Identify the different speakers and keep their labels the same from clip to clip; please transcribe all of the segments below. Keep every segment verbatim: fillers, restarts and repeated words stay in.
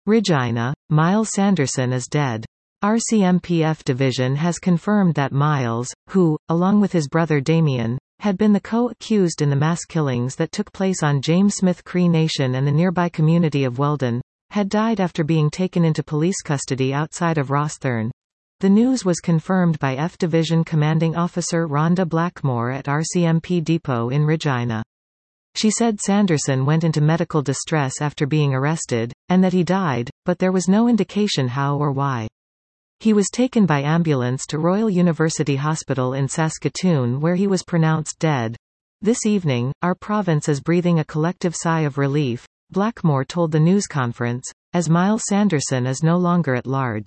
Speaker 1: Regina, Miles Sanderson is dead. R C M P F Division has confirmed that Miles, who, along with his brother Damien, had been the co-accused in the mass killings that took place on James Smith Cree Nation and the nearby community of Weldon, had died after being taken into police custody outside of Rosthern. The news was confirmed by F Division Commanding Officer Rhonda Blackmore at R C M P Depot in Regina. She said Sanderson went into medical distress after being arrested, and that he died, but there was no indication how or why. He was taken by ambulance to Royal University Hospital in Saskatoon where he was pronounced dead. This evening, our province is breathing a collective sigh of relief, Blackmore told the news conference, as Miles Sanderson is no longer at large.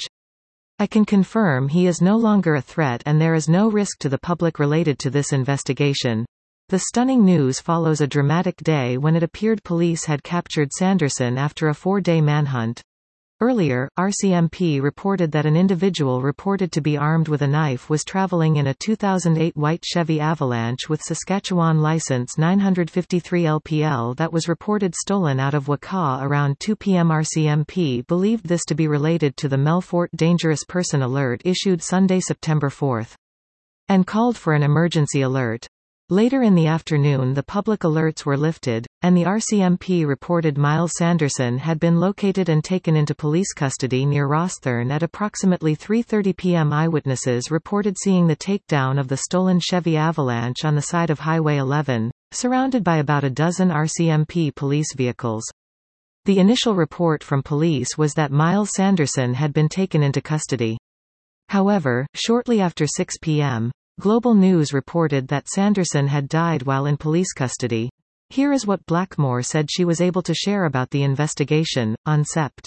Speaker 1: I can confirm he is no longer a threat and there is no risk to the public related to this investigation. The stunning news follows a dramatic day when it appeared police had captured Sanderson after a four-day manhunt. Earlier, R C M P reported that an individual reported to be armed with a knife was traveling in a two thousand eight white Chevy Avalanche with Saskatchewan license nine fifty-three L P L that was reported stolen out of Wakaw around two p m R C M P believed this to be related to the Melfort Dangerous Person Alert issued Sunday, September fourth. And called for an emergency alert. Later in the afternoon the public alerts were lifted, and the R C M P reported Miles Sanderson had been located and taken into police custody near Rosthern at approximately three thirty p m Eyewitnesses reported seeing the takedown of the stolen Chevy Avalanche on the side of Highway eleven, surrounded by about a dozen R C M P police vehicles. The initial report from police was that Miles Sanderson had been taken into custody. However, shortly after six p m, Global News reported that Sanderson had died while in police custody. Here is what Blackmore said she was able to share about the investigation, on Sept.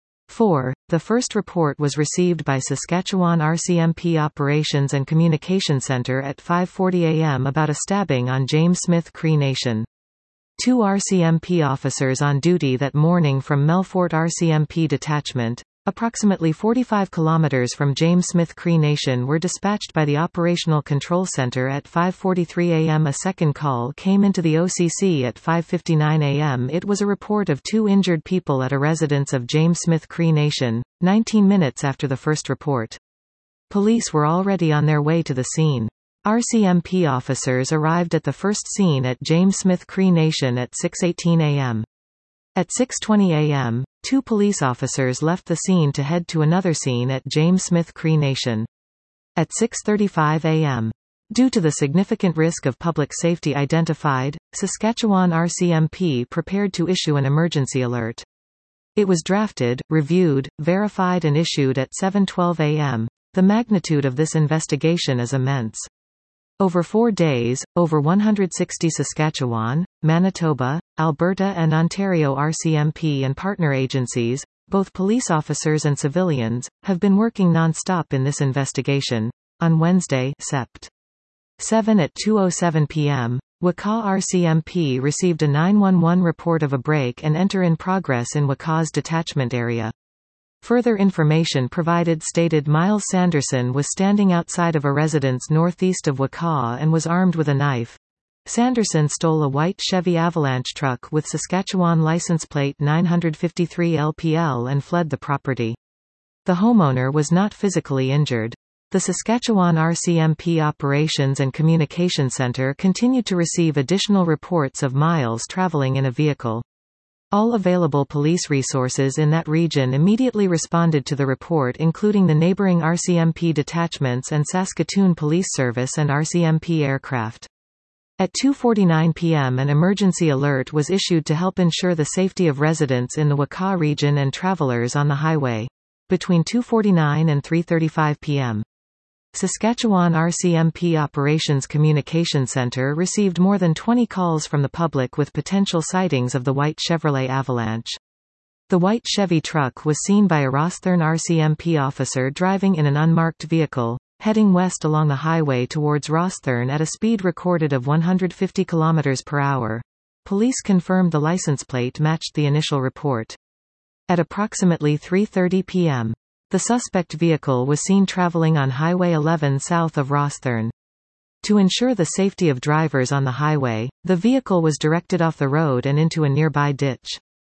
Speaker 1: four. The first report was received by Saskatchewan R C M P Operations and Communication Centre at five forty a m about a stabbing on James Smith Cree Nation. Two R C M P officers on duty that morning from Melfort R C M P detachment, approximately forty-five kilometers from James Smith Cree Nation, were dispatched by the Operational Control Center at five forty-three a m A second call came into the O C C at five fifty-nine a m It was a report of two injured people at a residence of James Smith Cree Nation, nineteen minutes after the first report. Police were already on their way to the scene. R C M P officers arrived at the first scene at James Smith Cree Nation at six eighteen a m At six twenty a m, two police officers left the scene to head to another scene at James Smith Cree Nation. At six thirty-five a m, due to the significant risk of public safety identified, Saskatchewan R C M P prepared to issue an emergency alert. It was drafted, reviewed, verified and issued at seven twelve a m The magnitude of this investigation is immense. Over four days, over one hundred sixty Saskatchewan, Manitoba, Alberta and Ontario R C M P and partner agencies, both police officers and civilians, have been working non-stop in this investigation. On Wednesday, Sept. seven at two oh seven p m, Wakaw R C M P received a nine one one report of a break and enter in progress in Wakaw's detachment area. Further information provided stated Miles Sanderson was standing outside of a residence northeast of Wakaw and was armed with a knife. Sanderson stole a white Chevy Avalanche truck with Saskatchewan license plate nine fifty-three L P L and fled the property. The homeowner was not physically injured. The Saskatchewan R C M P Operations and Communication Centre continued to receive additional reports of Miles traveling in a vehicle. All available police resources in that region immediately responded to the report, including the neighbouring R C M P detachments and Saskatoon Police Service and R C M P aircraft. At two forty-nine p m an emergency alert was issued to help ensure the safety of residents in the Wakaw region and travellers on the highway. Between two forty-nine and three thirty-five p m Saskatchewan R C M P Operations Communication Centre received more than twenty calls from the public with potential sightings of the white Chevrolet Avalanche. The white Chevy truck was seen by a Rosthern R C M P officer driving in an unmarked vehicle, heading west along the highway towards Rosthern at a speed recorded of one hundred fifty kilometers per hour. Police confirmed the license plate matched the initial report. At approximately three thirty p m, the suspect vehicle was seen traveling on Highway eleven south of Rosthern. To ensure the safety of drivers on the highway, the vehicle was directed off the road and into a nearby ditch.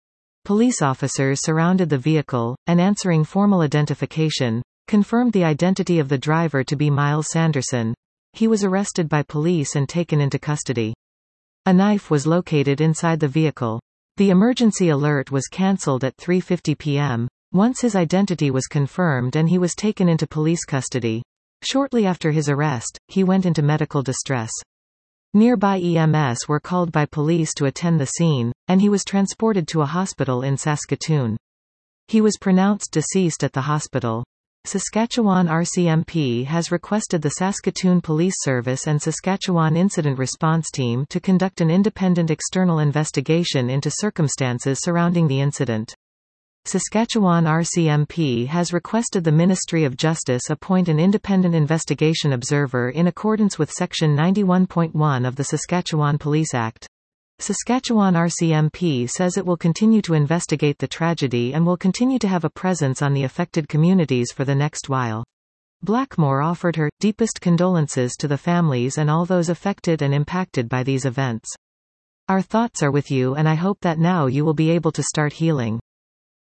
Speaker 1: Police officers surrounded the vehicle, and answering formal identification, confirmed the identity of the driver to be Miles Sanderson. He was arrested by police and taken into custody. A knife was located inside the vehicle. The emergency alert was cancelled at three fifty p m Once his identity was confirmed and he was taken into police custody. Shortly after his arrest, he went into medical distress. Nearby E M S were called by police to attend the scene, and he was transported to a hospital in Saskatoon. He was pronounced deceased at the hospital. Saskatchewan R C M P has requested the Saskatoon Police Service and Saskatchewan Incident Response Team to conduct an independent external investigation into circumstances surrounding the incident. Saskatchewan R C M P has requested the Ministry of Justice appoint an independent investigation observer in accordance with Section ninety-one point one of the Saskatchewan Police Act. Saskatchewan R C M P says it will continue to investigate the tragedy and will continue to have a presence on the affected communities for the next while. Blackmore offered her deepest condolences to the families and all those affected and impacted by these events. Our thoughts are with you, and I hope that now you will be able to start healing.